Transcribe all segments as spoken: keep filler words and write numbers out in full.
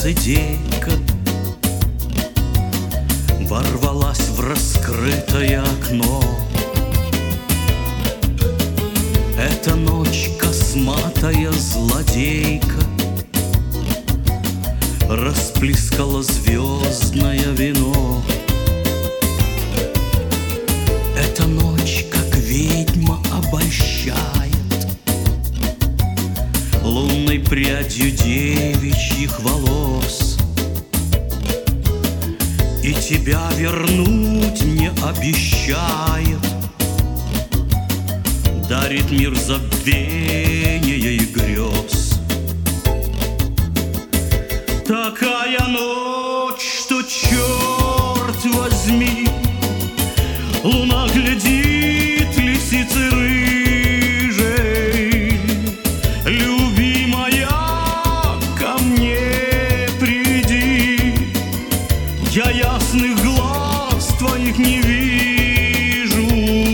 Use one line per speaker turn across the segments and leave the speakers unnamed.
лицедейка ворвалась в раскрытое окно. Эта ночь косматая злодейка расплескала звездное вино. Эта ночь, как ведьма, обольщает лунной прядью девичьих волос. И тебя вернуть мне обещает, дарит мир забвения и грез. Такая ночь, что, черт возьми, луна глядит лисицы рыжей. Любимая, ко мне приди, я ясных глаз твоих не вижу.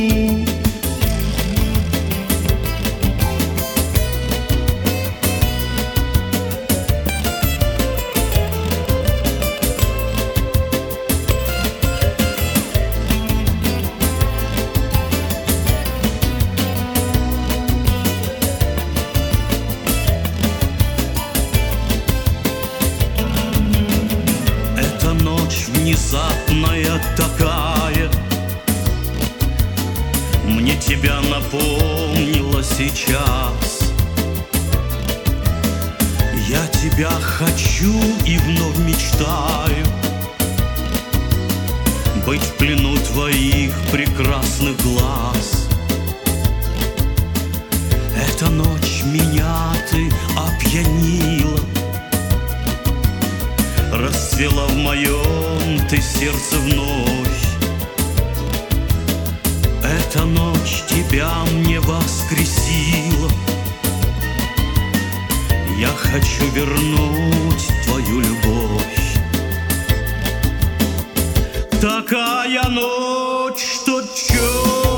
Внезапная такая мне тебя напомнила сейчас. Я тебя хочу и вновь мечтаю быть в плену твоих прекрасных глаз. Эта ночь меня ты опьянила, расцвела в моем ты сердце вновь. Эта ночь тебя мне воскресила. Я хочу вернуть твою любовь. Такая ночь, что черт